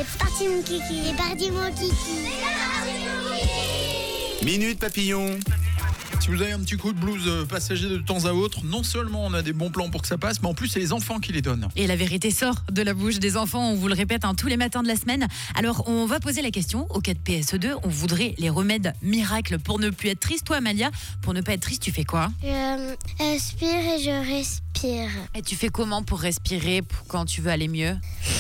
C'est parti mon kiki. C'est parti mon kiki. Minute Papillon. Si vous avez un petit coup de blues passager de temps à autre, non seulement on a des bons plans pour que ça passe, mais en plus c'est les enfants qui les donnent. Et la vérité sort de la bouche des enfants, on vous le répète tous les matins de la semaine. Alors on va poser la question au cas de PSE2, on voudrait les remèdes miracles pour ne plus être triste. Toi Amalia, pour ne pas être triste, tu fais quoi? Je respire et je respire. Et tu fais comment pour respirer quand tu veux aller mieux?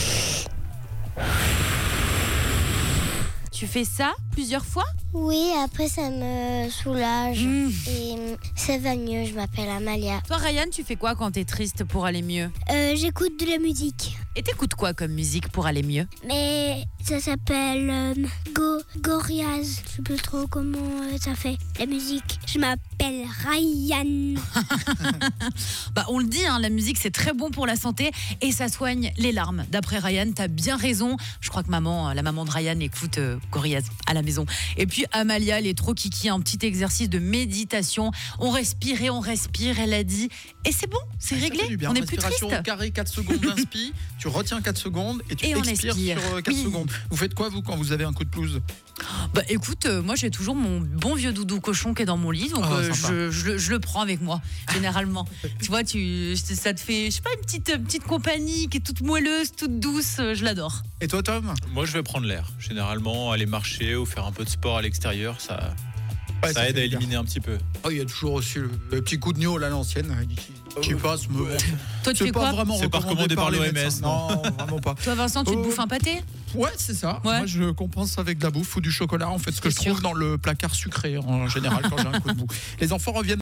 Tu fais ça plusieurs fois? Oui, après ça me soulage et ça va mieux. Je m'appelle Amalia. Toi Ryan, tu fais quoi quand t'es triste pour aller mieux? J'écoute de la musique. Et t'écoutes quoi comme musique pour aller mieux? Mais ça s'appelle Gorillaz. Je sais plus trop comment ça fait la musique. Je m'appelle Ryan. Bah on le dit, la musique c'est très bon pour la santé et ça soigne les larmes. D'après Ryan, t'as bien raison. Je crois que la maman de Ryan écoute Gorillaz à la maison. Et puis Amalia, elle est trop kiki, un petit exercice de méditation. On respire, elle a dit. Et c'est bon, c'est réglé, on n'est plus triste. Respiration au carré, 4 secondes d'inspi, tu retiens 4 secondes et tu Et on expires expire. sur 4 secondes. Vous faites quoi vous quand vous avez un coup de blues? Bah écoute, moi j'ai toujours mon bon vieux doudou cochon qui est dans mon lit, donc je le prends avec moi, généralement. Tu vois, ça te fait, je sais pas, une petite compagnie qui est toute moelleuse, toute douce, je l'adore. Et toi Tom? Moi, je vais prendre l'air. Généralement, aller marcher ou faire un peu de sport à l'extérieur, ça aide à éliminer un petit peu. Il y a toujours aussi le petit coup de gnôle à l'ancienne qui passe. Mais bon, Toi tu fais c'est pas quoi? vraiment C'est pas recommandé par les l'OMS, médecins. Non, vraiment pas. Toi Vincent, tu te bouffes un pâté? Ouais, c'est ça. Ouais. Moi, je compense avec de la bouffe ou du chocolat. En fait, ce que je C'est sûr. trouve dans le placard sucré en général quand j'ai un coup de boue. Les enfants reviennent.